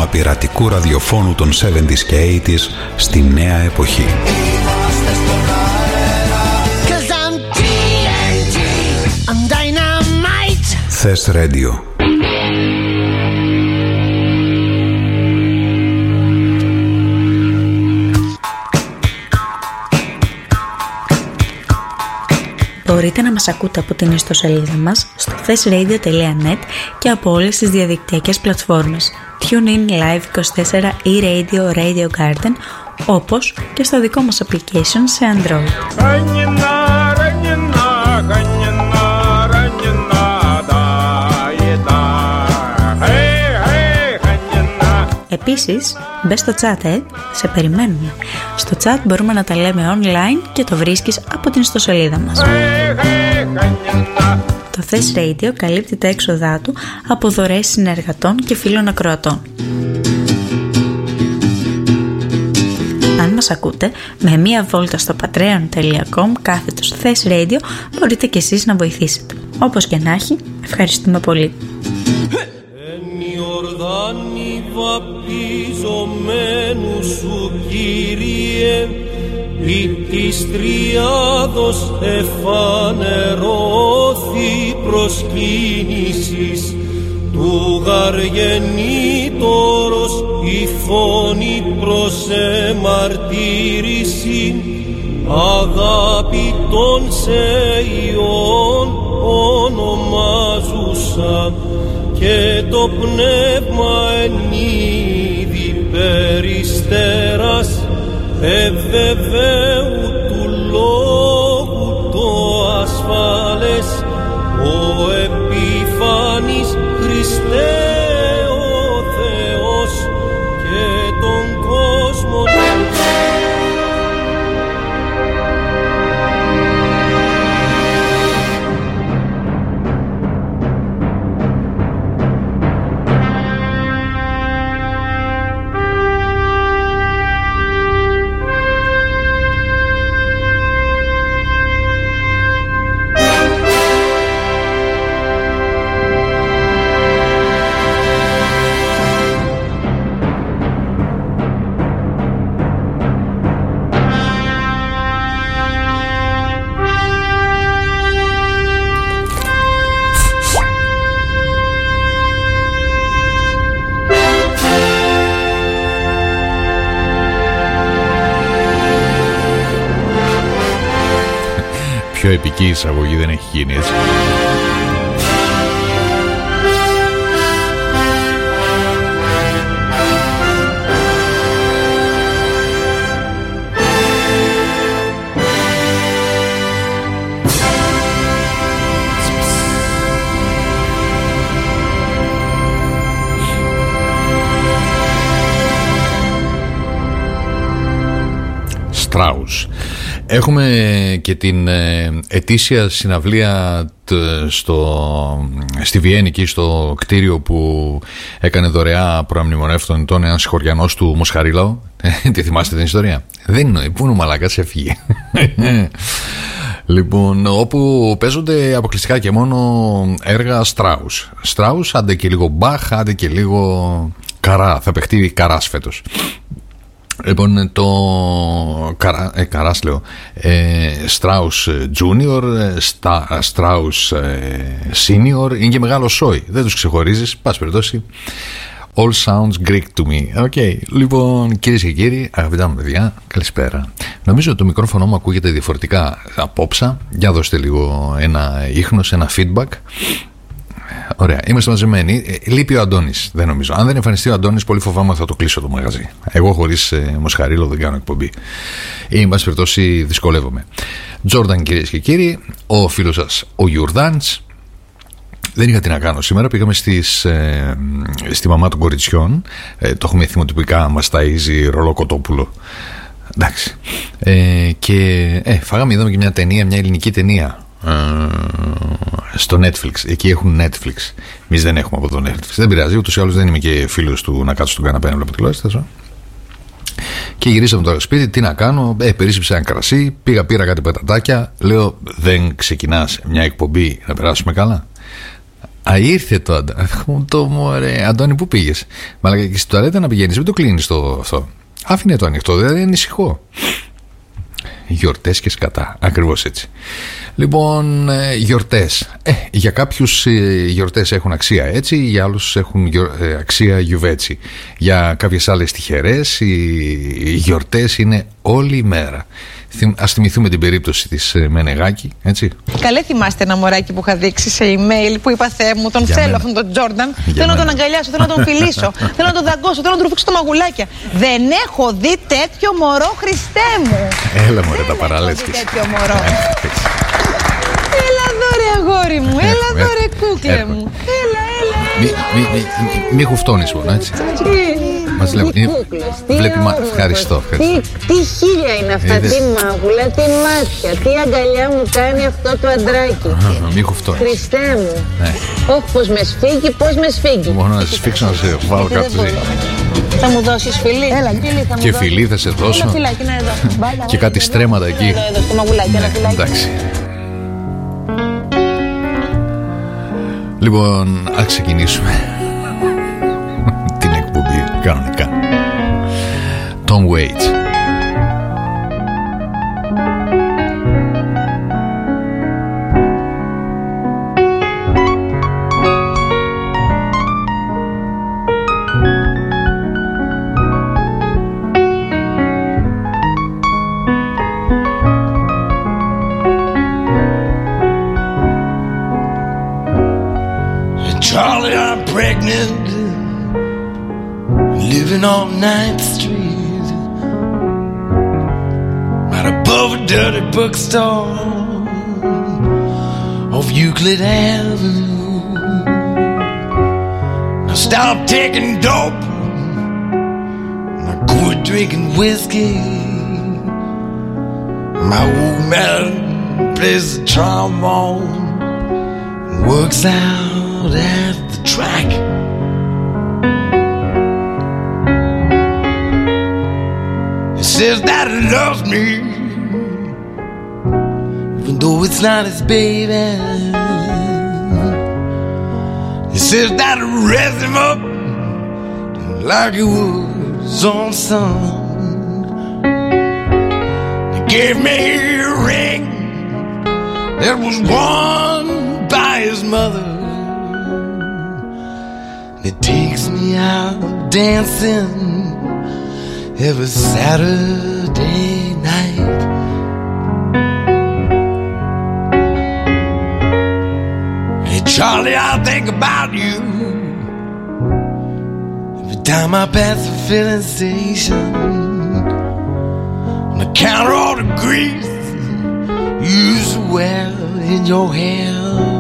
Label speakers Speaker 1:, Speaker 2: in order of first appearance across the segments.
Speaker 1: πειρατικού ραδιοφώνου των 70s και 80s στη νέα εποχή. Θες Radio.
Speaker 2: Μπορείτε να μας ακούτε από την ιστοσελίδα μας στο thesradio.net και από όλες τις διαδικτυακές πλατφόρμες TuneIn, Live24 ή Radio, Radio Garden, όπως και στο δικό μας application σε Android. Επίσης, μπες στο chat, σε περιμένουμε. Στο chat μπορούμε να τα λέμε online και το βρίσκεις από την ιστοσελίδα μας. Το Thess Radio καλύπτει τα έξοδά του από δωρεές συνεργατών και φίλων ακροατών. Αν μας ακούτε, με μία βόλτα στο patreon.com/Thess Radio μπορείτε κι εσείς να βοηθήσετε. Όπως και να έχει, ευχαριστούμε πολύ.
Speaker 3: Βαπτιζομένου σου, Κύριε, ή της τριάδος εφανερώθη προσκύνησης του γαργενήτωρος η φωνή προς εμαρτύρηση αγάπητον σε Υιόν ονομάζουσα και το πνεύμα εν είδη περιστέρας ευβεβαίου του λόγου το ασφάλες ο επίφανης Χριστέ ο Θεός και τον κόσμο.
Speaker 4: Πιο επική εισαγωγή δεν έχει γίνει, έτσι. Στράους. Έχουμε και την ετήσια συναυλία στη Βιέννη, εκεί στο κτίριο που έκανε δωρεά προαμνημονεύτων τον ένας συγχωριανός του Μοσχαρίλαου. Τι θυμάστε την ιστορία? Δεν είναι, πού είναι ο μαλάκας, έφυγε. Λοιπόν, όπου παίζονται αποκλειστικά και μόνο έργα Στράους. Στράους, άντε και λίγο Μπαχ, άντε και λίγο Καρά. Θα παιχτεί Καράς φέτος. Λοιπόν, το Καράς λέω, Strauss Junior, Strauss Senior, είναι και μεγάλο σόι, δεν τους ξεχωρίζεις, πας περιπτώσει. All sounds Greek to me. Okay. Λοιπόν, κυρίες και κύριοι, αγαπητά μου παιδιά, καλησπέρα. Νομίζω ότι το μικρόφωνο μου ακούγεται διαφορετικά απόψε. Για δώστε λίγο ένα ίχνος, ένα feedback. Ωραία, είμαστε μαζεμένοι. Λείπει ο Αντώνης, δεν νομίζω. Αν δεν εμφανιστεί ο Αντώνης, πολύ φοβάμαι θα το κλείσω το μαγαζί. Εγώ χωρίς Μοσχαρίλο δεν κάνω εκπομπή. Ή, εν πάση περιπτώσει, δυσκολεύομαι. Τζόρνταν, κυρίες και κύριοι, ο φίλος σας, ο Γιουρδάνης. Δεν είχα τι να κάνω σήμερα. Πήγαμε στη μαμά των κοριτσιών. Το έχουμε θυμοτυπικά, μας ταΐζει Ρολοκοτόπουλο. Εντάξει. Και φάγαμε, είδαμε και μια ταινία, μια ελληνική ταινία. Στο Netflix. Εκεί έχουν Netflix. Εμείς δεν έχουμε από το Netflix. Δεν πειράζει, ούτως ή άλλως δεν είμαι και φίλος του να κάτσω στον καναπέ να βλέπω τηλεόραση. Και γυρίσαμε τώρα σπίτι. Τι να κάνω? Περίσσεψε ένα κρασί. Πήρα κάτι πετατάκια. Λέω, δεν ξεκινάς μια εκπομπή να περάσουμε καλά? ήρθε το μωρέ. Αντώνη, πού πήγες? Μαλάκα, και στην τουαλέτα να πηγαίνεις, μην το κλείνεις το αυτό. Άφηνε το ανοιχτό, δεν ανησυχώ. Γιορτές και σκατά, ακριβώς έτσι. Λοιπόν, γιορτές. Για κάποιους γιορτές έχουν αξία έτσι, για άλλους έχουν αξία γιουβέτσι. Για κάποιες άλλες τυχερές οι γιορτές είναι όλη η μέρα. Ας θυμηθούμε την περίπτωση της Μενεγάκη, έτσι.
Speaker 5: Καλέ, θυμάστε ένα μωράκι που είχα δείξει σε email που είπα, Θεέ μου, τον θέλω αυτόν τον Τζόρνταν. Θέλω να τον αγκαλιάσω, θέλω να τον φιλήσω, θέλω να τον δαγκώσω, θέλω να του ρουφήξω τα μαγουλάκια. Δεν έχω δει τέτοιο μωρό, Χριστέ μου.
Speaker 4: Έλα μωρέ, τα παράλες και
Speaker 5: τέτοιο μωρό. Έλα εδώ ρε αγόρι μου, έλα εδώ ρε κούκλε μου. Έλα.
Speaker 4: Μη χουφτώνεις μόνο, έτσι. Μας λέει, βλέπει, ευχαριστώ.
Speaker 6: Τι χίλια είναι αυτά, τι μάγουλα, τι μάτια, τι αγκαλιά μου κάνει αυτό το αντράκι.
Speaker 4: Μη χουφτώνεις.
Speaker 6: Χριστέ μου. Όχι, πώς με σφίγγει, πώς με σφίγγει.
Speaker 4: Μόνο να σε σφίξω, να σε βάλω κάτω.
Speaker 6: Θα μου δώσεις φιλί? Έλα, φίλη, θα μου
Speaker 4: και φιλί θα σε δώσω.
Speaker 6: Ένα φυλάκι, να εδώ.
Speaker 4: Και κάτι στρέμματα εκεί.
Speaker 6: Εδώ, στο μαγουλάκι, ένα φυλάκι.
Speaker 4: Εντάξει. Λοιπόν, ας ξεκινήσουμε την εκπομπή κανονικά. Tom Waits.
Speaker 7: Charlie, I'm pregnant, living on 9th Street, right above a dirty bookstore off Euclid Avenue. I stopped taking dope, and I quit drinking whiskey. My old man plays the trombone and works out at the track. He says that he loves me, even though it's not his baby. He says that he raised him up like he was his own son. He gave me a ring that was worn by his mother. It takes me out dancing every Saturday night. Hey Charlie, I think about you every time I pass the filling station, and I count all the grease you used to wear in your hair.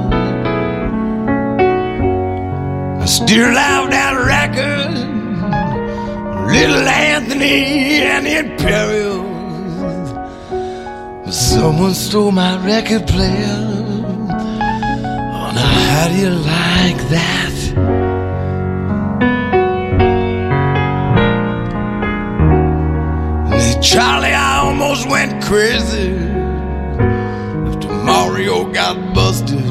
Speaker 7: I still have that record, Little Anthony and the Imperials. But someone stole my record player. Oh, now how do you like that? And Charlie, I almost went crazy after Mario got busted.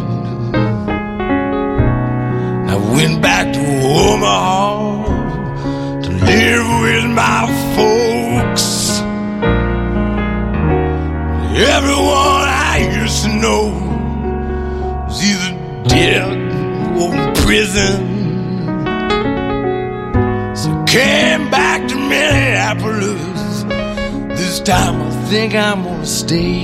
Speaker 7: I went back to Omaha to live with my folks. Everyone I used to know was either dead or in prison. So I came back to Minneapolis. This time I think I'm gonna stay.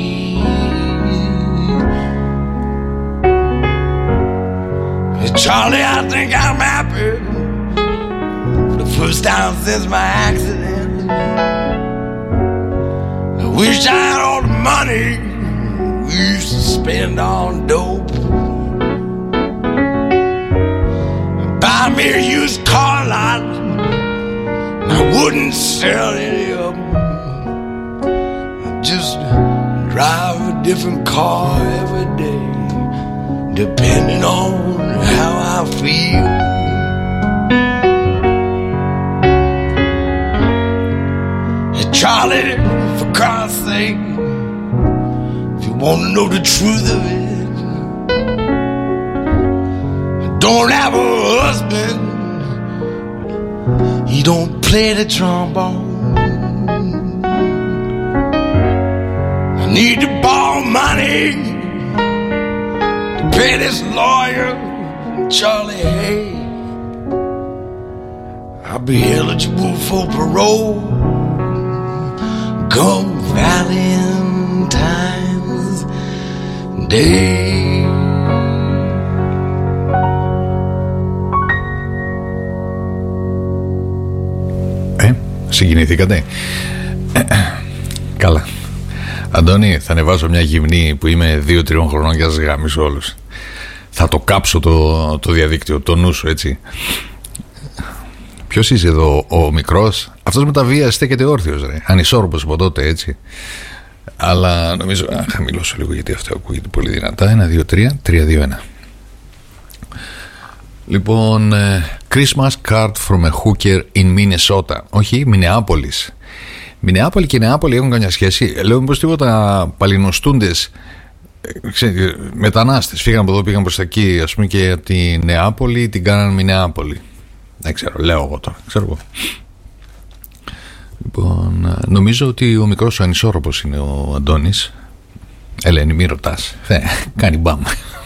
Speaker 7: Charlie, I think I'm happy for the first time since my accident. I wish I had all the money we used to spend on dope. Buy me a used car lot, and I wouldn't sell any of them. I'd just drive a different car every day, depending on how I feel. Hey Charlie, for God's sake, if you want to know the truth of it, don't have a husband. He don't play the trombone. I need to borrow money to pay this lawyer, Charlie Hay. I'll be eligible for parole come Valentine's Day.
Speaker 4: Συγκινηθήκατε? Καλά. Αντώνη, θα ανεβάσω μια γυμνή που είμαι 2-3 χρονών και θα σας γαμίσω όλους. Θα το κάψω το διαδίκτυο, το νου σου, έτσι. Ποιος είσαι εδώ, ο μικρός? Αυτός με τα βία στέκεται όρθιος, ρε. Ανισόρροπος από τότε, έτσι. Αλλά νομίζω, χαμηλώσω λίγο γιατί αυτό ακούγεται πολύ δυνατά. 1, 2, 3, 3, 2, 1. Λοιπόν, Christmas card from a hooker in Minnesota. Όχι, Μινεάπολης. Μινεάπολη και Νεάπολη έχουν καμιά σχέση? Λέω μήπως τίποτα παλινοστούντες μετανάστες φύγαν από εδώ, πήγαν προς τα εκεί, ας πούμε, και από τη Νεάπολη την κάναν Μινεάπολη. Δεν ξέρω, λέω εγώ τώρα, ξέρω εγώ. Λοιπόν, νομίζω ότι ο μικρός ο ανισόρροπος είναι ο Αντώνης. Ελένη, μη ρωτάς, κάνει μπαμ.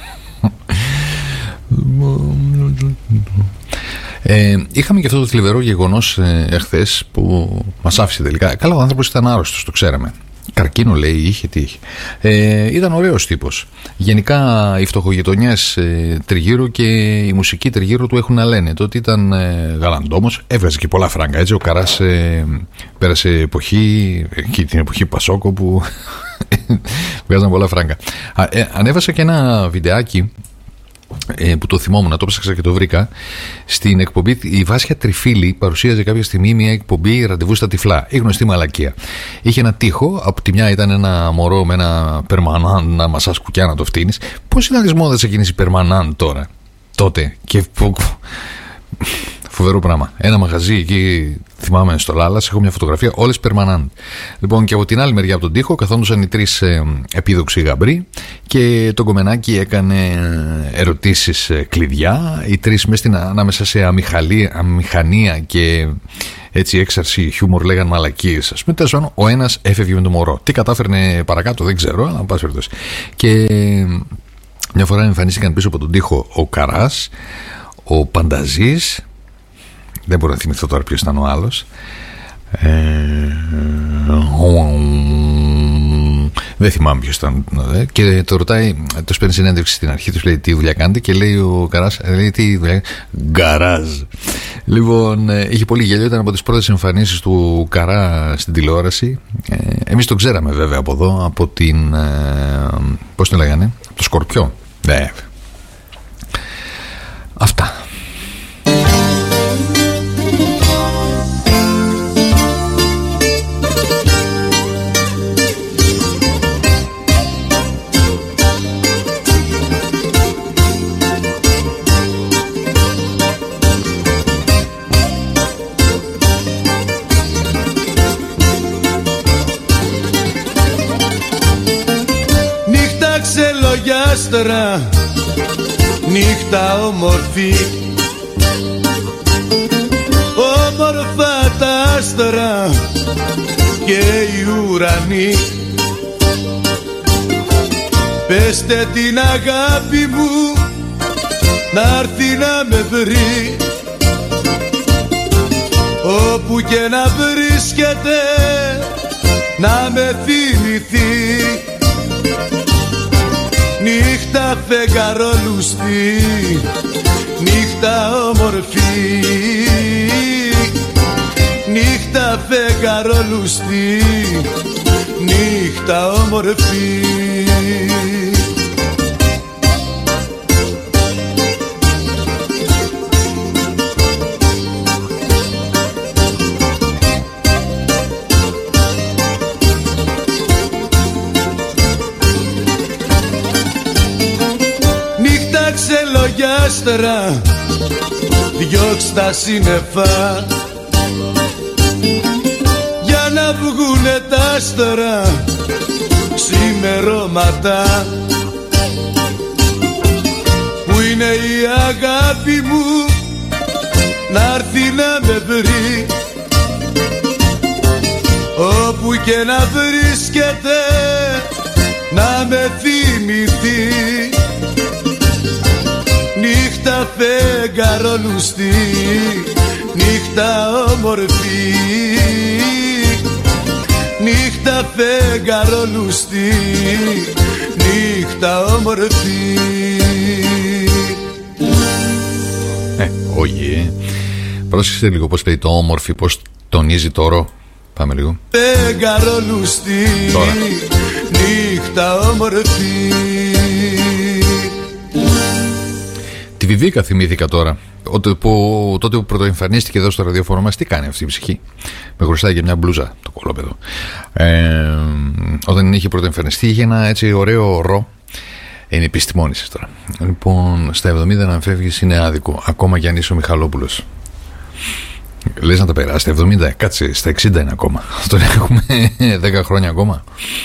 Speaker 4: Είχαμε και αυτό το θλιβερό γεγονός εχθές που μας άφησε τελικά. Καλά, ο άνθρωπος ήταν άρρωστος, το ξέραμε. Καρκίνο λέει, είχε τι είχε. Ήταν ωραίος τύπος. Γενικά οι φτωχογειτονιές τριγύρω και η μουσική τριγύρω του έχουν να λένε. Τότε ήταν γαλαντόμος, έβγαζε και πολλά φράγκα. Έτσι ο Καράς πέρασε εποχή, εκεί την εποχή Πασόκο που βγάζαν πολλά φράγκα. Ανέβασα και ένα βιντεάκι που το θυμόμουν, το ψάξα και το βρήκα. Στην εκπομπή η Βάσια Τριφίλη παρουσίαζε κάποια στιγμή μια εκπομπή ραντεβού στα τυφλά. Η γνωστή μαλακία. Είχε ένα τοίχο, από τη μια ήταν ένα μωρό με ένα περμανάν να μασάς κουκιά να το φτύνεις. Πώς ήταν τις μόδες εκείνες οι περμανάν τώρα, τότε? Και φοβερό πράγμα. Ένα μαγαζί εκεί, θυμάμαι, στο Λάλλας, έχω μια φωτογραφία, όλες περμανάν. Λοιπόν, και από την άλλη μεριά από τον τοίχο καθόντουσαν οι τρεις επίδοξοι γαμπροί και το κομμενάκι έκανε ερωτήσεις κλειδιά. Οι τρεις ανάμεσα σε αμηχανία και έτσι έξαρση χιούμορ λέγαν μαλακίες. Ας πούμε, τέλος, ο ένας έφευγε με το μωρό. Τι κατάφερνε παρακάτω δεν ξέρω, αλλά πάση περιπτώσει. Και μια φορά εμφανίστηκαν πίσω από τον τοίχο ο Καράς, ο Πανταζής, δεν μπορώ να θυμηθώ τώρα ποιος ήταν ο άλλος, δεν θυμάμαι ποιος ήταν, και το ρωτάει, τους παίρνει συνέντευξη στην αρχή, τους λέει τι δουλειά κάνετε, και λέει ο Καράς, λέει τι δουλειά? Γκαράζ. Λοιπόν, είχε πολύ γέλιο, ήταν από τις πρώτες εμφανίσεις του Καρά στην τηλεόραση. Εμείς τον ξέραμε βέβαια από εδώ, από την, πώς το λέγανε, το Σκορπιό. Αυτά.
Speaker 3: Νύχτα ξελογιάστρα, νύχτα όμορφη, όμορφα τα άστρα και οι ουρανοί. Πεστε την αγάπη μου να'ρθεί να με βρει, όπου και να βρίσκεται να με θυμηθεί. Νύχτα φεγγαρόλουστη, νύχτα όμορφη, νύχτα φεγγαρόλουστη, νύχτα όμορφη. Ξελογιάστρα, διώξ' τα σύννεφα για να βγουνε τα άστρα ξημερώματα, που είναι είναι η αγάπη μου να'ρθεί να με βρει, όπου και να βρίσκεται να με θυμηθεί. Νύχτα φεγγαρόλουστη, νύχτα όμορφη, νύχτα φεγγαρόλουστη, νύχτα όμορφη.
Speaker 4: Όχι. Πρόσεξε λίγο πως λέει το όμορφη, πως τονίζει το ρο. Πάμε λίγο.
Speaker 3: Φεγγαρόλουστη, νύχτα όμορφη.
Speaker 4: Τη Βιβίκα θυμήθηκα τώρα. Τότε που πρωτοεμφανίστηκε εδώ στο ραδιόφωνο μας, τι κάνει αυτή η ψυχή? Με χρωστάει για μια μπλούζα το κολόπεδο. Όταν είχε πρωτοεμφανιστεί, είχε ένα έτσι ωραίο ρο. Είναι επιστημόνης τώρα. Λοιπόν, στα 70 να φεύγεις είναι άδικο, ακόμα κι αν είσαι ο Μιχαλόπουλος. Λες να τα περάσει στα 70, κάτσε, στα 60 είναι ακόμα. Τώρα έχουμε 10 χρόνια ακόμα.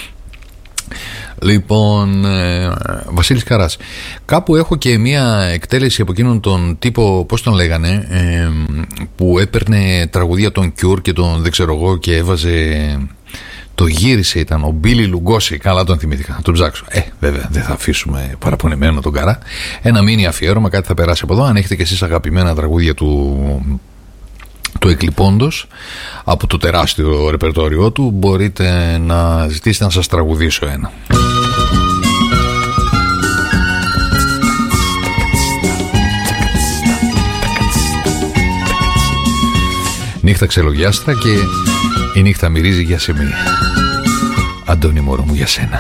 Speaker 4: Λοιπόν, Βασίλης Καράς. Κάπου έχω και μια εκτέλεση από εκείνον τον τύπο, πώς τον λέγανε, που έπαιρνε τραγουδία των Cure και τον δεν ξέρω εγώ και έβαζε, το γύρισε, ήταν ο Μπίλι Λουγκόση. Καλά τον θυμήθηκα, να τον ψάξω. Βέβαια δεν θα αφήσουμε παραπονεμένο τον Καρά. Ένα μίνι αφιέρωμα, κάτι θα περάσει από εδώ. Αν έχετε και εσείς αγαπημένα τραγούδια του Εκλειπώντος από το τεράστιο ρεπερτόριό του, μπορείτε να ζητήσετε να σας τραγουδήσω ένα. Νύχτα ξελογιάστρα και η νύχτα μυρίζει για σεμί. Αντώνη μωρό μου για σένα.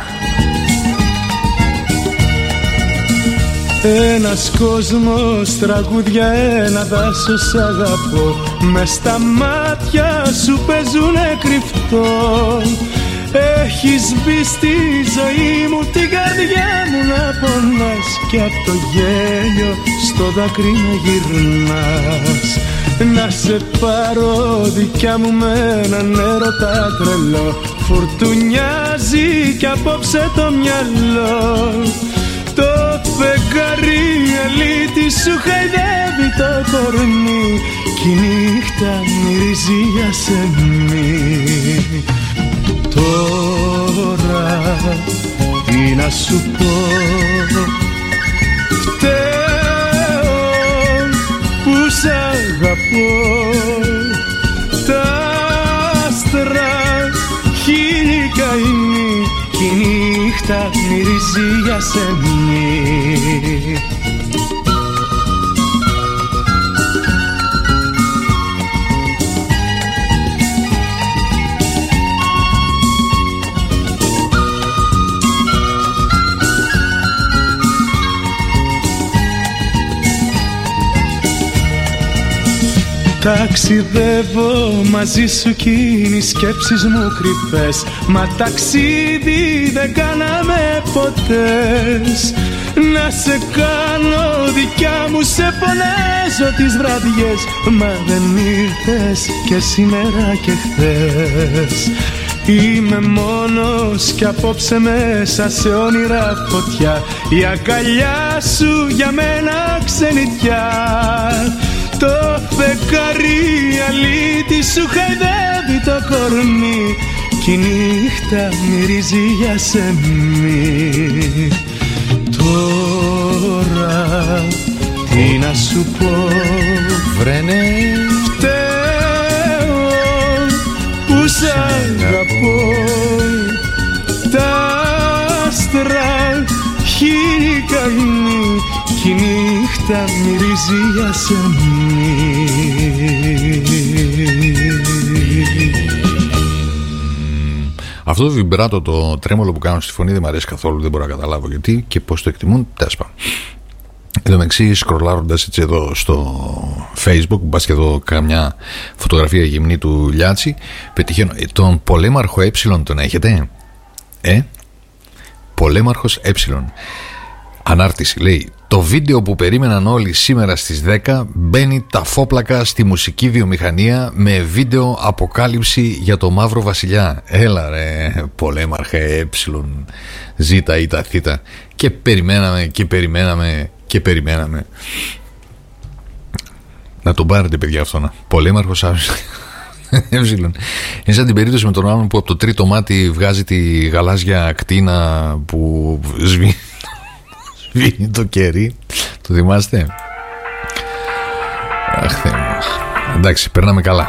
Speaker 3: Ένας κόσμος, τραγούδια, ένα δάσος αγαπώ. Μες στα μάτια σου παίζουνε κρυφτό. Έχεις μπει στη ζωή μου, την καρδιά μου να πονάς, κι απ' το γέλιο στο δάκρυ να γυρνάς. Να σε πάρω δικιά μου με έναν έρωτα τρελό. Φουρτουνιάζει κι απόψε το μυαλό. Το φεγγάρι αλήτη σου χαϊδεύει το κορμί, κι η νύχτα μυρίζει για σεμί. Τώρα τι να σου πω, φταίω που σ' αγαπώ. Τα άστρα χίλιοι καημοί, κι η νύχτα μυρίζει για σεμί. Ταξιδεύω μαζί σου κι είναι οι σκέψεις μου κρυφές, μα ταξίδι δεν κάναμε ποτέ. Να σε κάνω δικιά μου, σε φωνάζω τις βραδιές, μα δεν ήρθες και σήμερα και χθες. Είμαι μόνος κι απόψε μέσα σε όνειρα φωτιά, η αγκαλιά σου για μένα ξενιτιά. Το φεγγάρι αλήτη σου χαϊδεύει το κορμί, κι η νύχτα μυρίζει για σεμί. Τώρα τι να σου πω,
Speaker 4: βρένε,
Speaker 3: φταίω που σ' αγαπώ. Τα άστρα χίλιοι καημοί, κι η νύχτα μυρίζει για σεμί.
Speaker 4: Αυτό το βιμπράτο, το τρέμολο που κάνω στη φωνή δεν μου αρέσει καθόλου, δεν μπορώ να καταλάβω γιατί και πώς το εκτιμούν. Τέσπα. Εν τω μεταξύ, σκρολάροντας έτσι εδώ στο Facebook, μπας και εδώ καμιά φωτογραφία γυμνή του Λιάτσι, πετυχαίνω τον πολέμαρχο Ε, τον έχετε? Πολέμαρχος Ε. Ανάρτηση, λέει: το βίντεο που περίμεναν όλοι σήμερα στις 10 μπαίνει ταφόπλακα στη μουσική βιομηχανία με βίντεο αποκάλυψη για το Μαύρο Βασιλιά. Έλα ρε πολέμαρχε Ε, ζήτα ή τα θήτα. Και περιμέναμε Και περιμέναμε. Να τον πάρετε, παιδιά, αυτόν. Πολέμαρχος Εύζηλον. Είναι σαν την περίπτωση με τον άλλον που από το τρίτο μάτι βγάζει τη γαλάζια ακτίνα που σβήνει το κερί. Το θυμάστε? Αχ, Θεέ μου. Εντάξει, περνάμε καλά.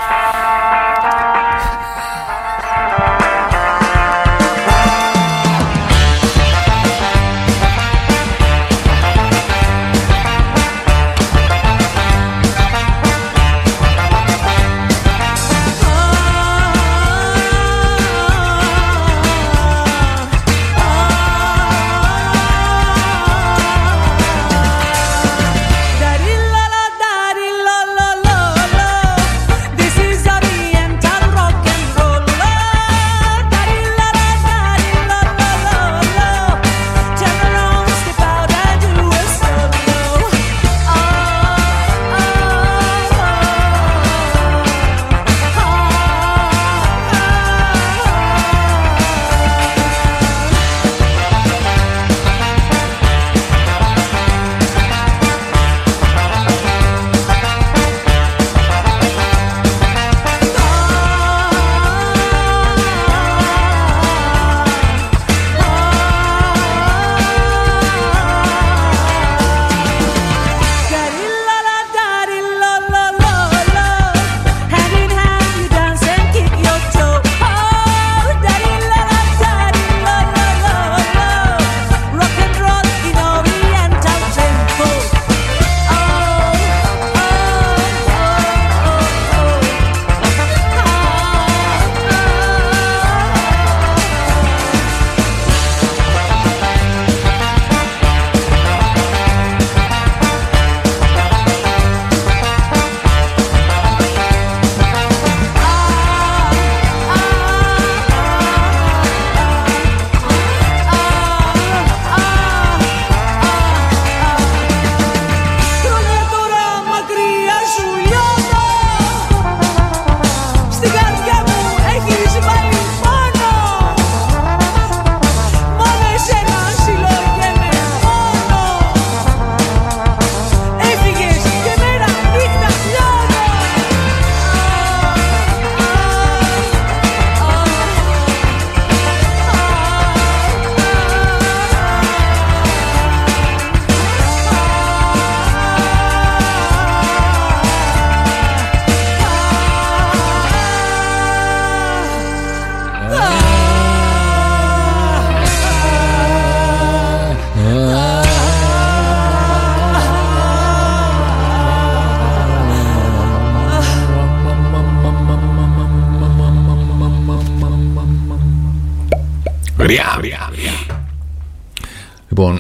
Speaker 4: Λοιπόν,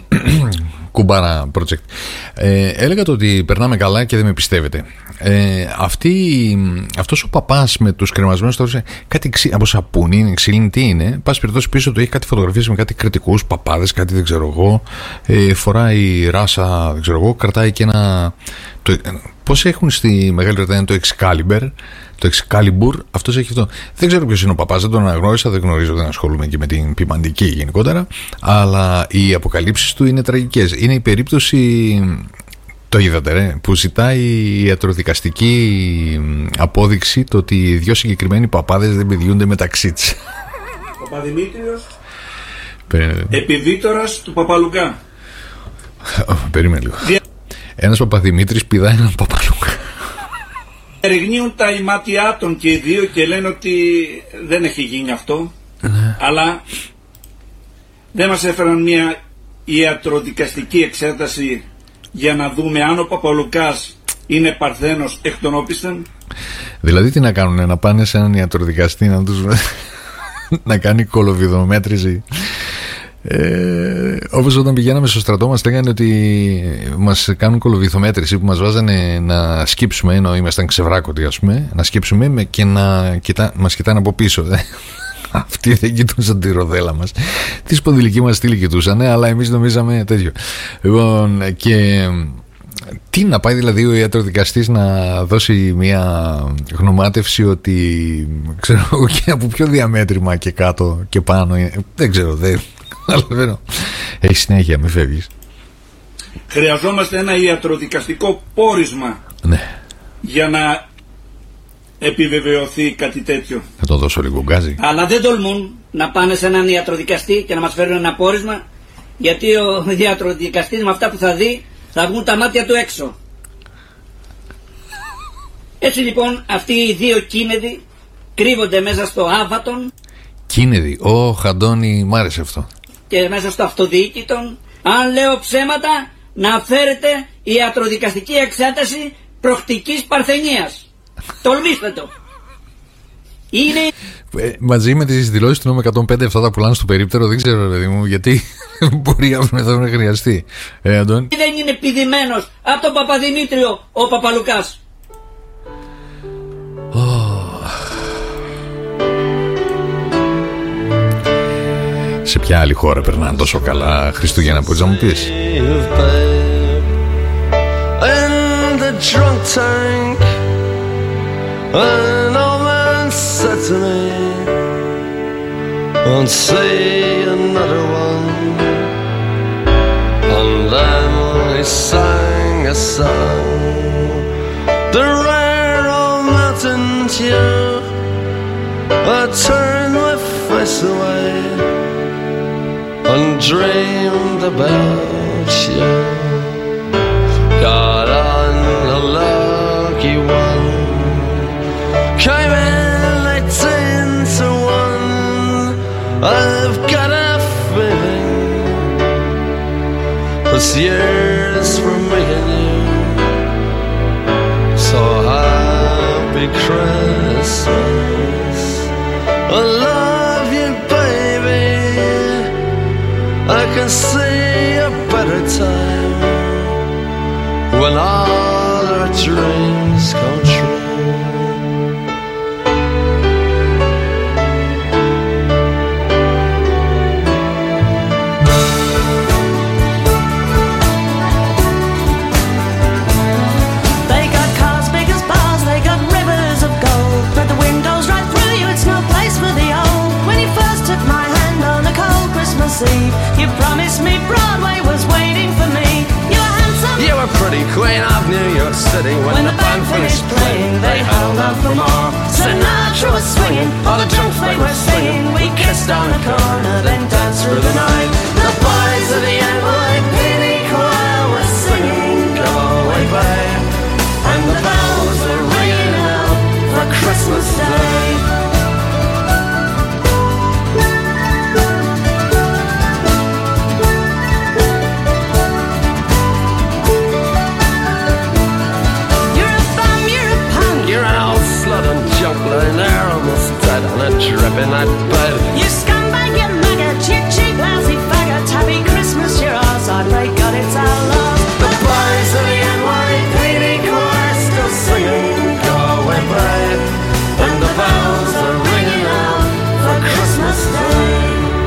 Speaker 4: κουμπάρα project. Έλεγα το ότι περνάμε καλά και δεν με πιστεύετε. Αυτός ο παπάς με τους κρεμασμένους τώρα, κάτι από σαπούνι, είναι ξύλινη, τι είναι? Πας περιπτώσει πίσω του έχει κάτι φωτογραφίες με κάτι κριτικούς παπάδες, κάτι δεν ξέρω εγώ. Φοράει ράσα, δεν ξέρω εγώ, κρατάει και ένα. Πώς έχουν στη Μεγάλη Βρετανία το Excalibur. Το Excalibur, αυτός έχει αυτό. Δεν ξέρω ποιος είναι ο παπάς, δεν τον αναγνώρισα, δεν γνωρίζω, δεν ασχολούμαι και με την ποιμαντική γενικότερα. Αλλά οι αποκαλύψεις του είναι τραγικές. Είναι η περίπτωση, το είδατε ρε, που ζητάει η ιατροδικαστική απόδειξη το ότι οι δύο συγκεκριμένοι παπάδες δεν πηδιούνται μεταξύ τους.
Speaker 8: Ο Παπαδημήτριος, επιδίτορας του Παπαλουκά.
Speaker 4: Περίμενε λίγο. Ένας Παπαδημήτρης πηδάει έναν Παπαλουκά.
Speaker 8: Εριγνύουν τα ημάτια των και οι δύο και λένε ότι δεν έχει γίνει αυτό, αλλά δεν μας έφεραν μια ιατροδικαστική εξέταση για να δούμε αν ο Παπαλουκάς είναι παρθένος εκ των όπισθεν.
Speaker 4: Δηλαδή τι να κάνουν, να πάνε σε έναν ιατροδικαστή να τους να κάνει κολοβιδομέτρηση. Όπως όταν πηγαίναμε στο στρατό μας λέγανε ότι μας κάνουν κολοβιδομέτρηση, που μας βάζανε να σκύψουμε, ενώ ήμασταν ξεβράκωτοι ας πούμε, να σκύψουμε και να μας κοιτάνε από πίσω. Αυτοί δεν κοιτούσαν τη ροδέλα μας, τη σπονδυλική μας στήλη κοιτούσαν, αλλά εμείς νομίζαμε τέτοιο. Λοιπόν, και τι να πάει δηλαδή ο ιατροδικαστής να δώσει μια γνωμάτευση ότι ξέρω και από ποιο διαμέτρημα και κάτω και πάνω είναι, δεν ξέρω, δεν καταλαβαίνω. Έχει συνέχεια, μην φεύγεις.
Speaker 8: Χρειαζόμαστε ένα ιατροδικαστικό πόρισμα,
Speaker 4: ναι,
Speaker 8: για να επιβεβαιωθεί κάτι τέτοιο.
Speaker 4: Θα το δώσω λίγο γκάζι.
Speaker 9: Αλλά δεν τολμούν να πάνε σε έναν ιατροδικαστή και να μας φέρουν ένα πόρισμα, γιατί ο ιατροδικαστής με αυτά που θα δει θα βγουν τα μάτια του έξω. Έτσι λοιπόν αυτοί οι δύο κίνεδοι κρύβονται μέσα στο Άβατον.
Speaker 4: Κίνεδοι, Αντώνη, μ' άρεσε αυτό.
Speaker 9: Και μέσα στο αυτοδιοίκητον. Αν λέω ψέματα, να φέρετε ιατροδικαστική εξέταση προκτικής παρθενίας. Τολμήστε το. Είναι...
Speaker 4: μαζί με τις δηλώσεις του νόμου 105, αυτά τα πουλάνε στο περίπτερο, δεν ξέρω, παιδί μου, γιατί μπορεί αυτό να χρειαστεί. Αντώνη.
Speaker 9: Δεν είναι πηδημένος από τον Παπαδημήτριο ο Παπαλουκάς.
Speaker 4: Σε ποια άλλη χώρα περνάνε τόσο καλά Χριστούγεννα, μπορείς να μου πεις?
Speaker 10: In the drunk tank, an old man said to me, won't see another one. And then he sang a song, the rare old mountain dew. I turned my face away and dreamed about you. Got on a lucky one, came in 18 to 1. I've got a feeling this year's for me and you. So happy Christmas, I love you baby. I can see a better time when all our dreams come true.
Speaker 11: They got cars big as bars, they got rivers of gold, but the windows right through you, it's no place for the old. When you first took my hand on a cold Christmas Eve, you promised me Broadway was waiting for me. You were handsome,
Speaker 10: You were pretty queen of New York City. When the band finished playing, they held out for more.
Speaker 11: Sinatra was swinging, all the drunks they were singing. We kissed on the corner, then danced through the night. The boys of the NYPD choir were singing, "Go away, babe," and the bells were ringing out for Christmas Day.
Speaker 10: You're an old slut and junk lying there almost dead on a dripping night bed.
Speaker 11: You scumbag, you maggot, you cheap, lousy faggot. Happy Christmas, you're ours, I pray God it's our loss.
Speaker 10: The boys of the NYPD choir still singing, "Go away, babe," and the bells are ringing out for Christmas Day.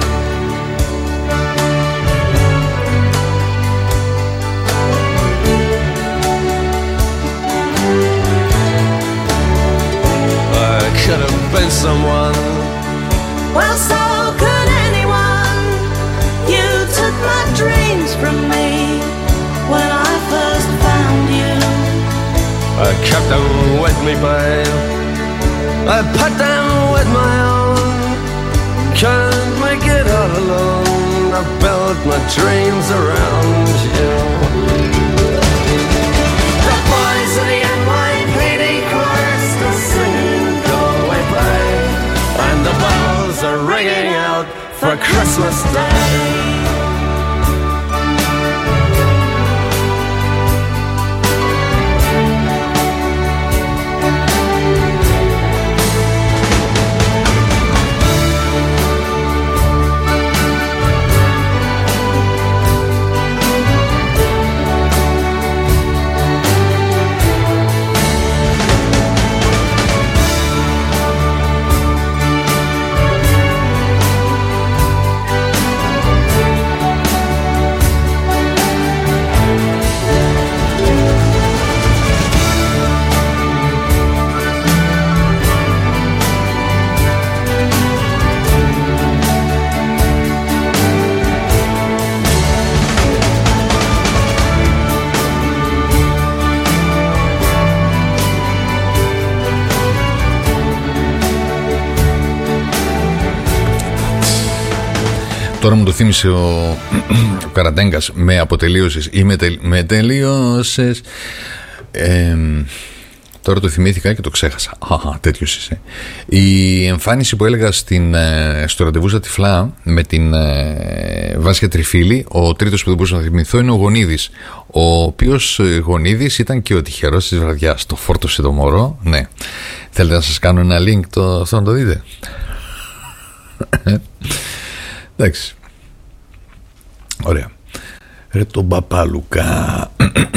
Speaker 10: I could have been someone.
Speaker 11: Well, so could anyone. You took my dreams from me when I first found you.
Speaker 10: I kept them with me, babe. I put them with my own. Can't make it all alone. I built my dreams around you. The boys of the NYPD chorus still singing, "Go away, babe," and the bells are ringing out for Christmas Day.
Speaker 4: Τώρα μου το θύμισε ο Καραντέγκας με αποτελείωσες ή με τελείωσες. Τώρα το θυμήθηκα και το ξέχασα. Τέτοιος είσαι. Η εμφάνιση που έλεγα στο ραντεβού στα Τυφλά με την Βάσια Τριφίλη, ο τρίτος που δεν μπορούσα να θυμηθώ είναι ο Γονίδης. Ο οποίος Γονίδης ήταν και ο τυχερός της βραδιάς. Το φόρτωσε το μωρό. Ναι. Θέλετε να σας κάνω ένα link αυτό να το δείτε? Εντάξει. Ωραία. Ρε τον Παπαλουκά.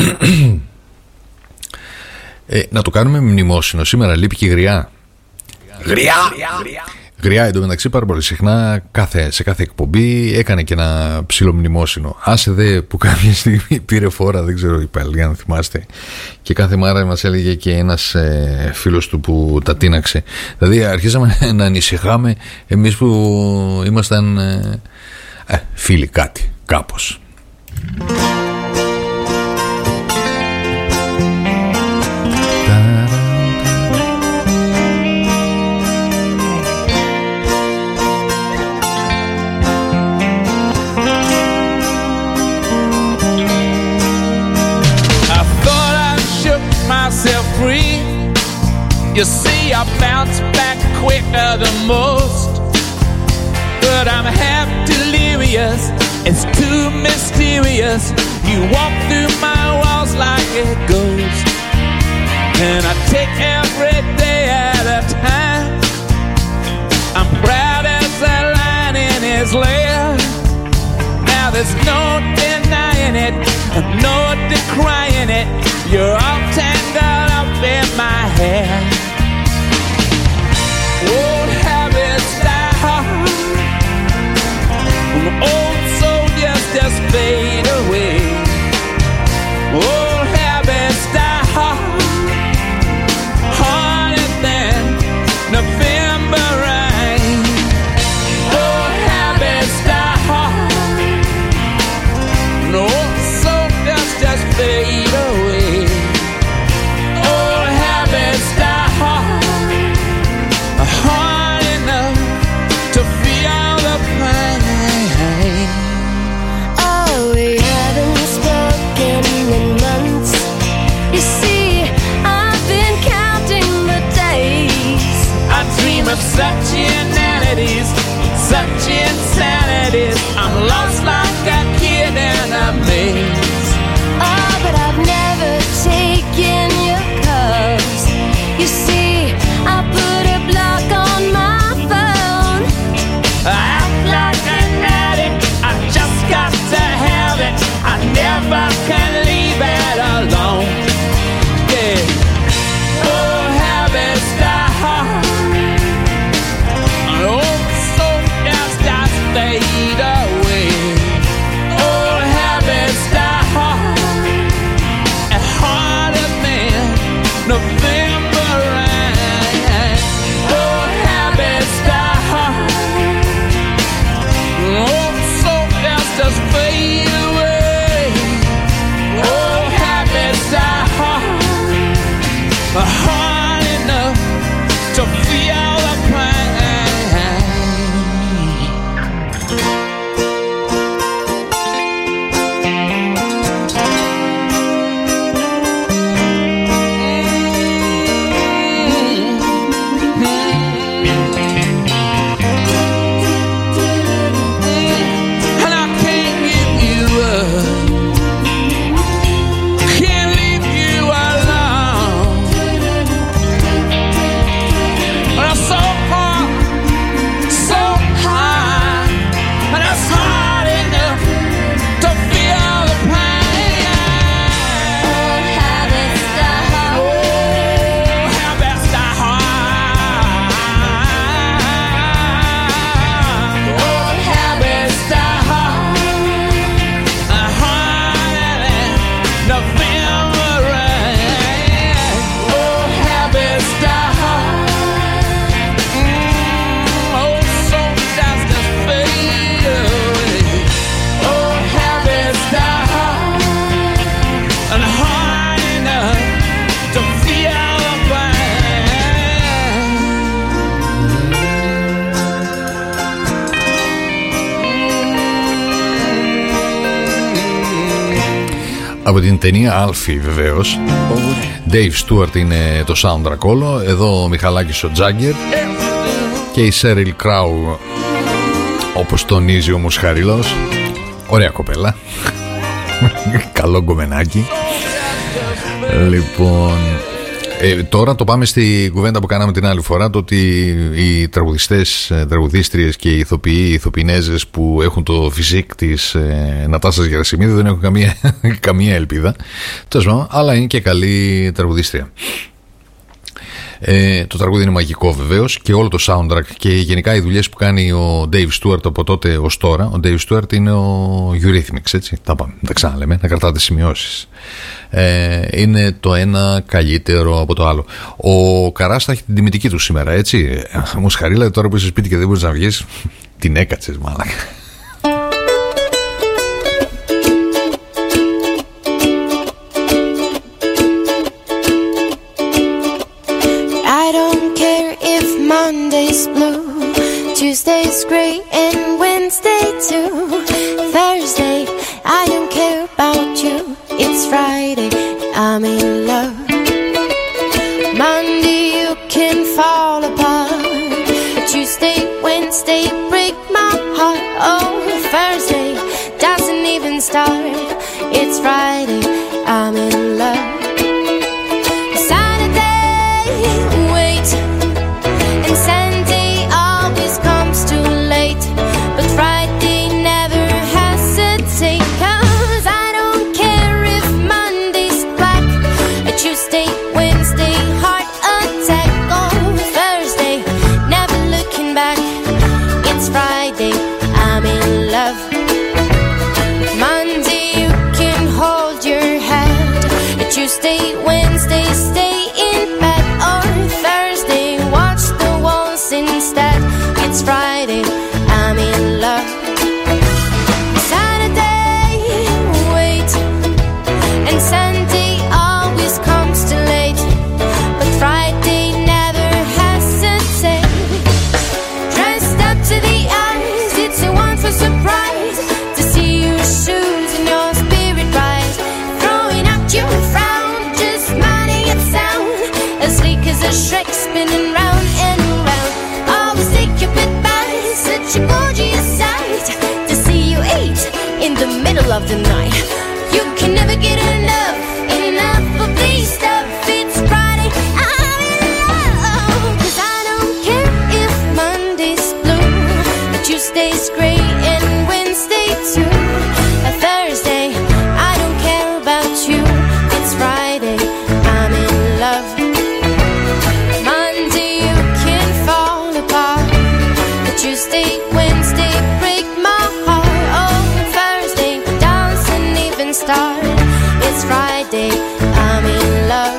Speaker 4: Να το κάνουμε μνημόσυνο σήμερα. Λείπει και η Γριά. Γριά εντωμεταξύ πάρα πολύ συχνά σε κάθε εκπομπή έκανε και ένα ψηλό μνημόσυνο. Άσε δε που κάποια στιγμή πήρε φόρα, δεν ξέρω πάλι αν θυμάστε, και κάθε μέρα μας έλεγε και ένας φίλος του που τα τίναξε. Δηλαδή αρχίσαμε να ανησυχάμε εμείς που ήμασταν φίλοι κάτι κάπως.
Speaker 12: Free. You see, I bounce back quicker than most, but I'm half delirious. It's too mysterious. You walk through my walls like a ghost, and I take every day at a time. I'm proud as a lion in his lair. Now there's no denying it, no decrying it. You're all tangled up in my hair. Old habits die hard. Old soldiers just fade away. Old habits die hard, harder than November rain. Old habits die hard. Old soldiers just fade away. Of such inanities, such insanities, I'm lost like a kid in a maze.
Speaker 11: Oh, but I've never taken your calls. You see, I put a block on my phone.
Speaker 12: I act like an addict, I just got to have it. I never can leave it alone. Yeah. Oh, habits die hard. Fade away. Old habits die hard, and harder than November rain. Old habits die hard. Old soldiers just fade away. Old habits die hard, hard enough to feel the pain. I saw
Speaker 4: Από την ταινία Alfie βεβαίως. Dave Stewart είναι το soundtrack όλο. Εδώ ο Μιχαλάκης ο Τζάγκερ και η Sheryl Crow, όπως τονίζει ο Μουσχαρίλος. Ωραία κοπέλα. Καλό γκομενάκι. Λοιπόν, τώρα το πάμε στη κουβέντα που κάναμε την άλλη φορά, το ότι οι τραγουδιστές, τραγουδίστριες και οι ηθοποιοί, οι ηθοποιινέζες που έχουν το φυσικ της Νατάσας Γερασιμίδη δεν έχουν καμία ελπίδα, αλλά είναι και καλή τραγουδίστρια. Το τραγούδι είναι μαγικό βεβαίως και όλο το soundtrack και γενικά οι δουλειές που κάνει ο Dave Stewart από τότε ως τώρα. Ο Dave Stewart είναι ο Eurythmics, έτσι, τα ξαναλέμε, να κρατάτε σημειώσεις. Είναι το ένα καλύτερο από το άλλο. Ο Καράς θα έχει την τιμητική του σήμερα, έτσι. Μουσχαρίλα, τώρα που είσαι σπίτι και δεν μπορείς να βγεις, την έκατσες μάλακα.
Speaker 13: Monday's blue, Tuesday's great, and Wednesday too. Thursday, I don't care about you. It's Friday, I'm in love. Monday, you can fall apart. Tuesday, Wednesday, break my heart. Oh, Thursday doesn't even start. It's Friday, I'm in love. Tuesday, Wednesday, stay in bed, or Thursday, watch the walls instead. It's Friday, I'm in love. Saturday, wait, and Sunday always comes too late, but Friday never hesitates. Dressed up to the eyes, it's a wonderful surprise to see your shoes and your spirit rise, throwing out your a Shrek spinning round and round. Always take your goodbye, such a gorgeous sight to see you eight in the middle of the night. You can never get enough of this stuff. It's Friday, I'm in love. 'Cause I don't care if Monday's blue, Tuesday's grey, and Wednesday too. A Thursday, I don't care about you. It's Friday, I'm in love. Tuesday, Wednesday, break my heart. Oh, Thursday, doesn't even start. It's Friday, I'm in love.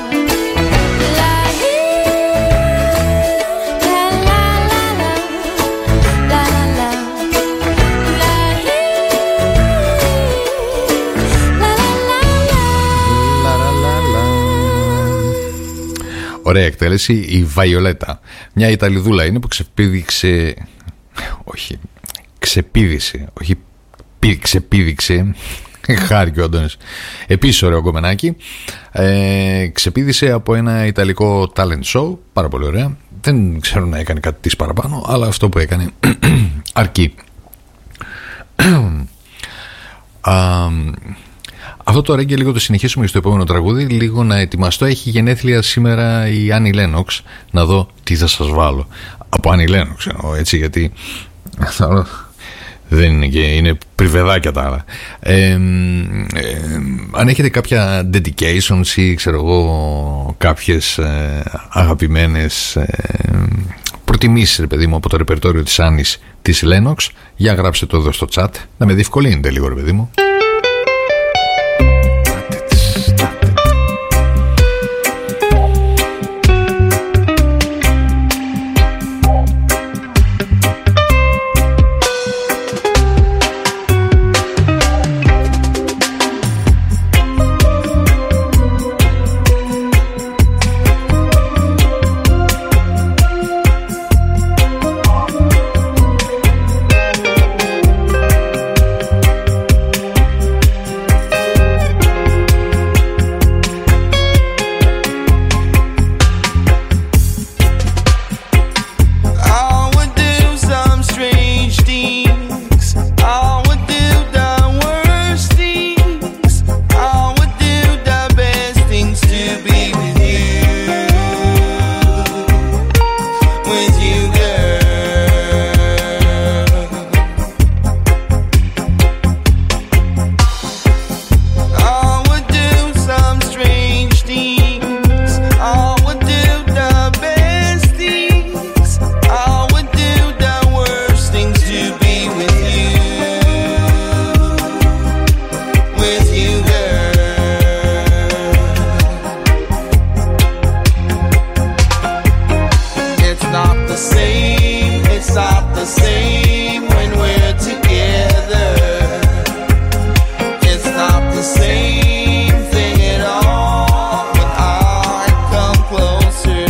Speaker 4: Ωραία εκτέλεση, η Βαϊολέτα. Μια Ιταλιδούλα είναι που ξεπήδηξε. Όχι, ξεπήδηξε. Χάρηκε ο Αντώνης. Επίσης ωραίο κομμενάκι. Ξεπήδησε από ένα ιταλικό talent show. Πάρα πολύ ωραία. Δεν ξέρω να έκανε κάτι της παραπάνω, αλλά αυτό που έκανε αρκεί. Αυτό το ρέγγε λίγο το συνεχίσουμε στο επόμενο τραγούδι. Λίγο να ετοιμαστώ. Έχει γενέθλια σήμερα η Άννη Λένοξ. Να δω τι θα σας βάλω. Από Άννη Λένοξ εννοώ, έτσι, γιατί δεν είναι και είναι πριβεδάκια τα άλλα. Αν έχετε κάποια dedications ή ξέρω εγώ κάποιες αγαπημένες προτιμήσεις, ρε παιδί μου, από το ρεπερτόριο της Άννης της Λένοξ, για γράψτε το εδώ στο chat, να με διευκολύνετε λίγο, ρε παιδί μου.
Speaker 14: the same when we're together. It's not the same thing at all when I come closer.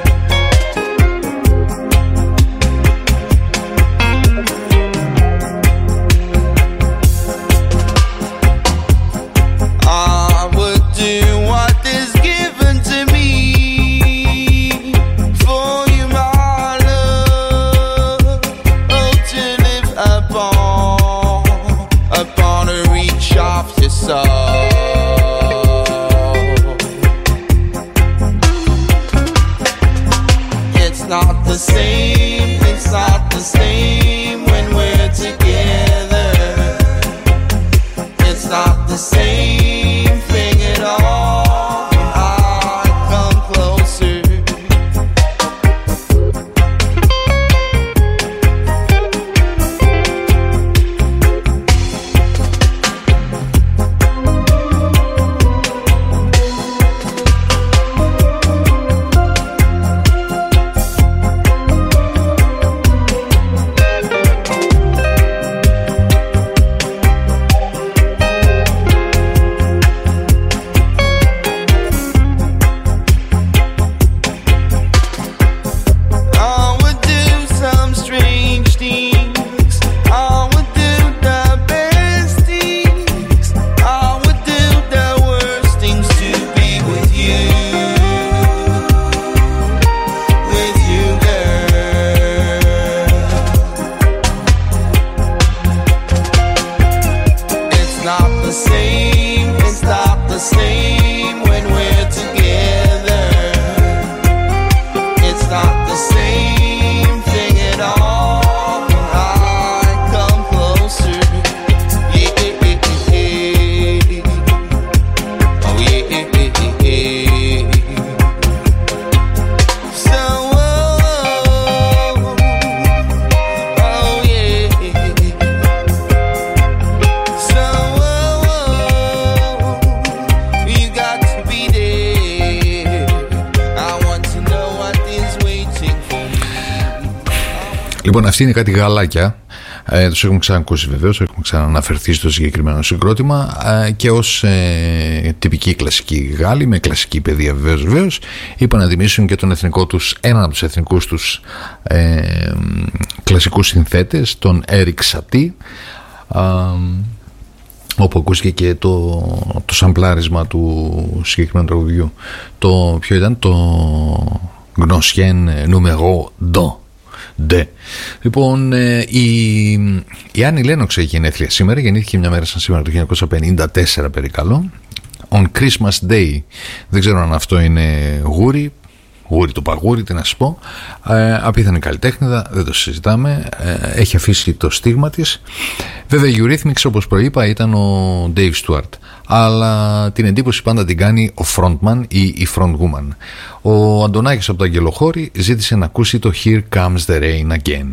Speaker 14: I would do what is given to me for you, my love. Oh, to live upon a reach of your soul. It's not the same, it's not the same when we're together. It's not the same thing at all when I come closer. I would do some strange things. I would do the best things. I would do the worst things to be with you, girl. It's not the same, it's not the same when we're together. It's not the same thing at all when I come closer. Yeah. Oh yeah. So oh yeah. So you got to be there. I want to know what is waiting for me.
Speaker 4: Λοιπόν, αυτή είναι κάτι γαλάκια. Τους έχουμε ξανακούσει βεβαίως, έχουμε ξαναναφερθεί στο συγκεκριμένο συγκρότημα και ως τυπική κλασική Γάλλοι με κλασική παιδεία βεβαίως είπαν να τιμήσουν και τον εθνικό τους, έναν από τους εθνικούς τους κλασικούς συνθέτες, τον Eric Satie, όπου ακούστηκε και το σαμπλάρισμα του συγκεκριμένου τραγουδιού. Το ποιο ήταν? Το Gnocchien numéro 2. Λοιπόν, η Άννη Λένοξ έχει γενέθλια σήμερα. Γεννήθηκε μια μέρα σαν σήμερα το 1954 περικαλώ. On Christmas Day. Δεν ξέρω αν αυτό είναι γούρι το παγούρι, τι να σας πω. Απίθανη καλλιτέχνηδα, δεν το συζητάμε. Έχει αφήσει το στίγμα της. Βέβαια η Eurythmics, όπως προείπα, ήταν ο Dave Stewart, αλλά την εντύπωση πάντα την κάνει ο frontman ή η frontwoman. Ο Αντωνάκης από το Αγγελοχώρη ζήτησε να ακούσει το Here Comes the Rain Again.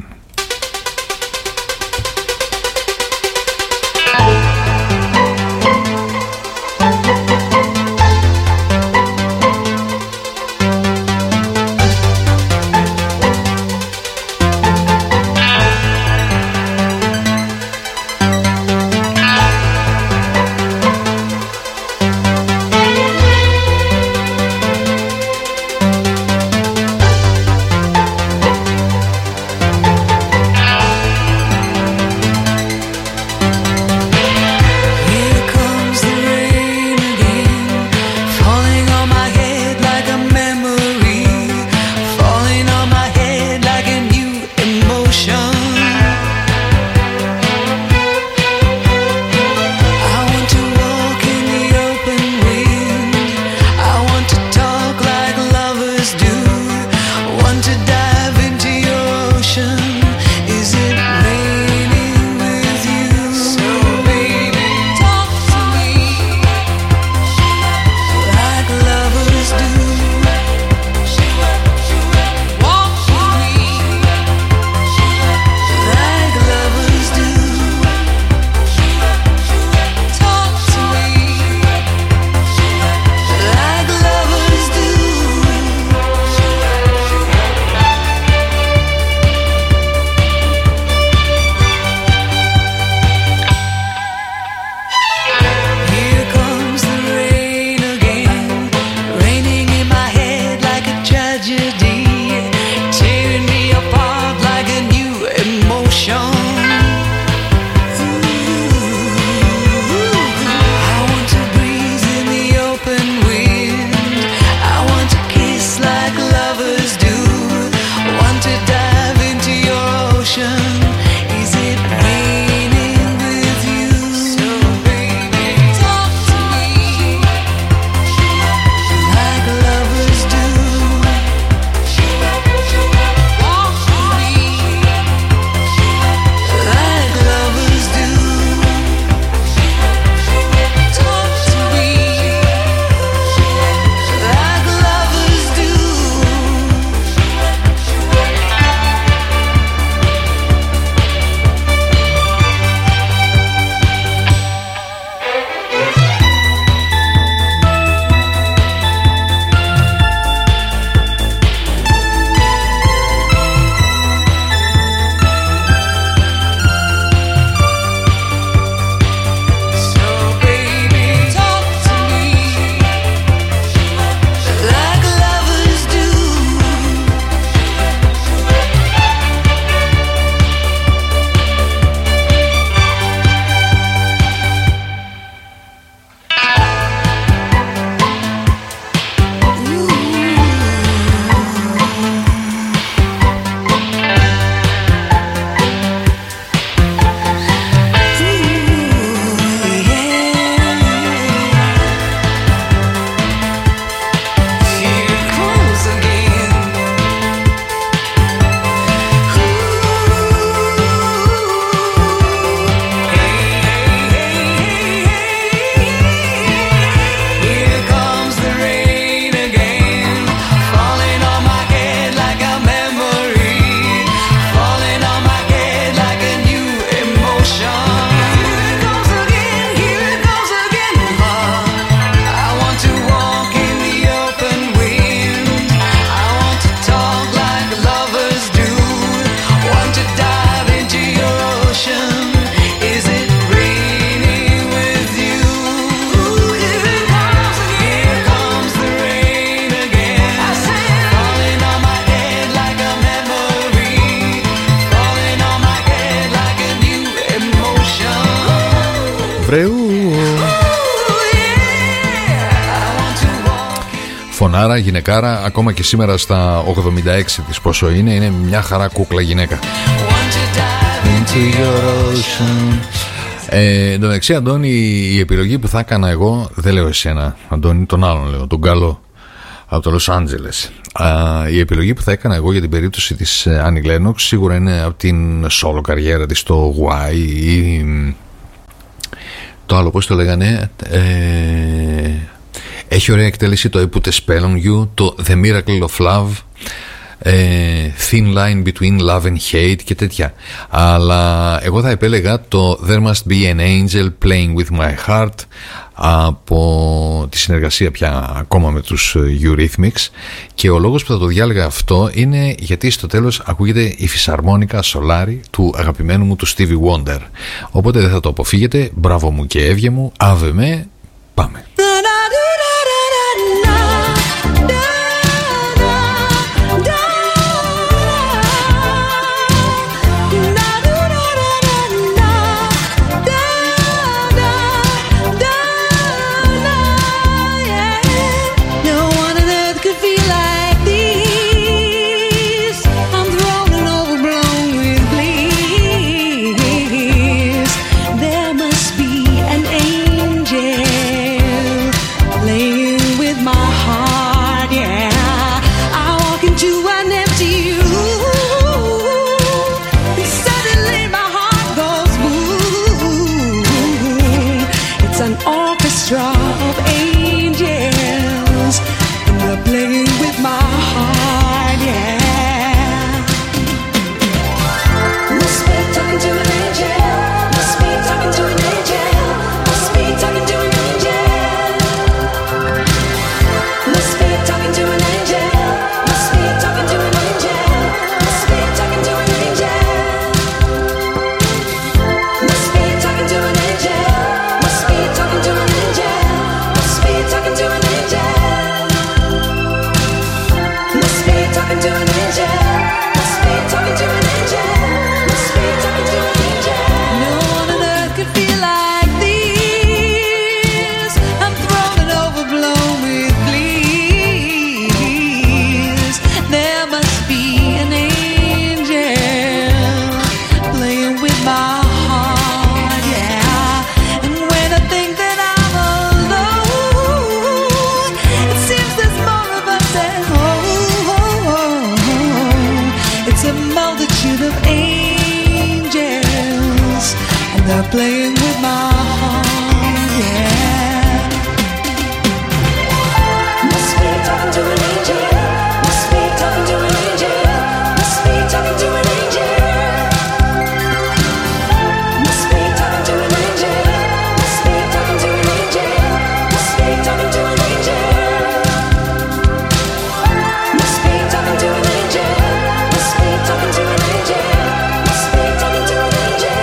Speaker 4: Εβραίου. Φωνάρα, γυναικάρα, ακόμα και σήμερα στα 86 της πόσο είναι μια χαρά κούκλα γυναίκα. Εν τω μεταξύ, Αντώνη, η επιλογή που θα έκανα εγώ, δεν λέω εσένα, Αντώνη, τον άλλον λέω, τον Γκάλο από το Λος Άντζελες. Η επιλογή που θα έκανα εγώ για την περίπτωση της Άνι Λένοξ σίγουρα είναι από την solo καριέρα της στο Why ή το άλλο, πώς το λέγανε, έχει ωραία εκτέλεση το I Put a Spell on You, το The Miracle of Love, Thin Line Between Love and Hate και τέτοια. Αλλά εγώ θα επέλεγα το There Must Be an Angel Playing With My Heart από τη συνεργασία πια ακόμα με τους Eurythmics, και ο λόγος που θα το διάλεγα αυτό είναι γιατί στο τέλος ακούγεται η φυσαρμόνικα σολάρι του αγαπημένου μου του Stevie Wonder, οπότε δεν θα το αποφύγετε. Μπράβο μου και έβγε μου, άβε με, πάμε.
Speaker 15: Playing with my heart, yeah. Must be talking to an angel. Must be talking to an angel. Must be talking to an angel. Must be talking to an angel. Must be talking to an angel. Must be talking to an angel. Must be talking to an angel. Must be talking to an angel. Must be talking to an angel.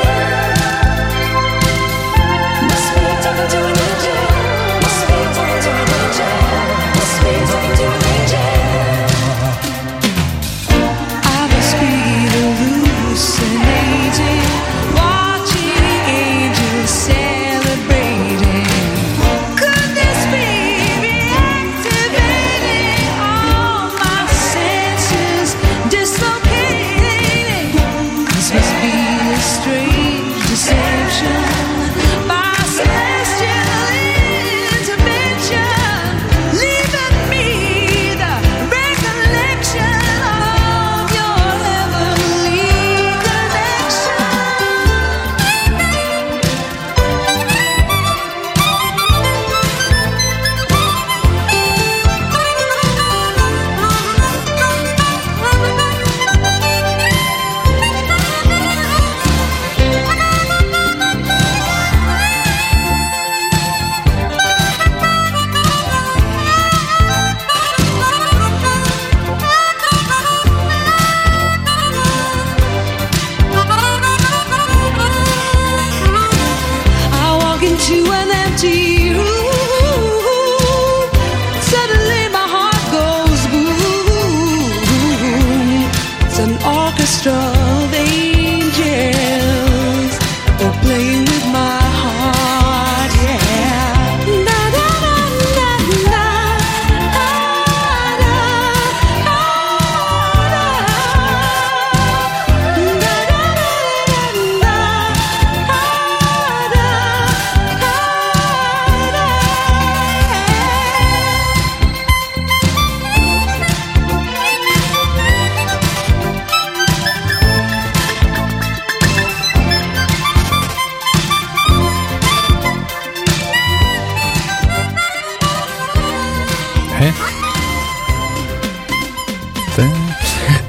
Speaker 15: Of angels, they're playing with my heart.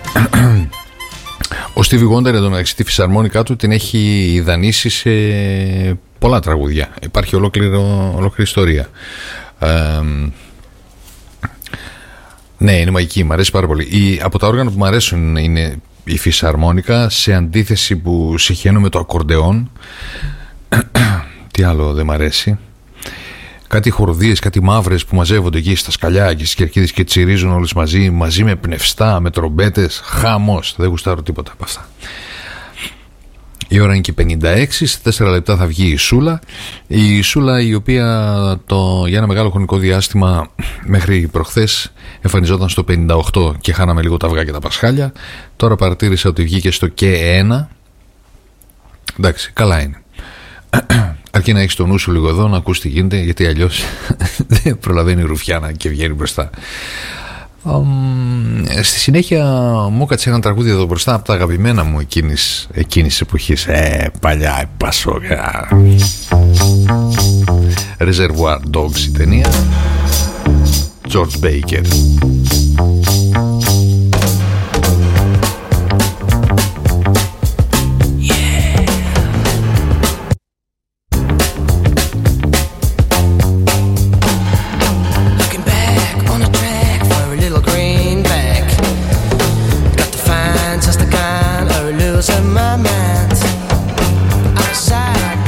Speaker 4: Ο Stevie Wonder εδώ μεταξύ τη φυσαρμόνικά του την έχει δανείσει σε πολλά τραγούδια. Υπάρχει ολόκληρη ιστορία. Ναι, είναι μαγική, μου αρέσει πάρα πολύ. Από τα όργανα που μου αρέσουν είναι η φυσαρμόνικα, σε αντίθεση που συχαίνω με το ακορντεόν. Τι άλλο δεν μ' αρέσει? Κάτι χορδίες, κάτι μαύρες που μαζεύονται εκεί στα σκαλιά και στις κερκίδες και τσιρίζουν όλες μαζί με πνευστά, με τρομπέτες, χαμός. Δεν γουστάρω τίποτα από αυτά. Η ώρα είναι και 56, σε 4 λεπτά θα βγει η Σούλα. Η Σούλα, η οποία για ένα μεγάλο χρονικό διάστημα μέχρι προχθές εμφανιζόταν στο 58 και χάναμε λίγο τα αυγά και τα πασχάλια. Τώρα παρατήρησα ότι βγήκε στο και 1. Εντάξει, καλά είναι. Αρκεί να έχεις το νου σου λίγο εδώ, να ακούς τι γίνεται, γιατί αλλιώς δεν προλαβαίνει η Ρουφιάνα και βγαίνει μπροστά. Στη συνέχεια μου έκατσε ένα τραγούδι εδώ μπροστά από τα αγαπημένα μου εκείνης εποχής. Παλιά Πασόκα. Reservoir Dogs η ταινία. George Baker.
Speaker 11: Losing my mind outside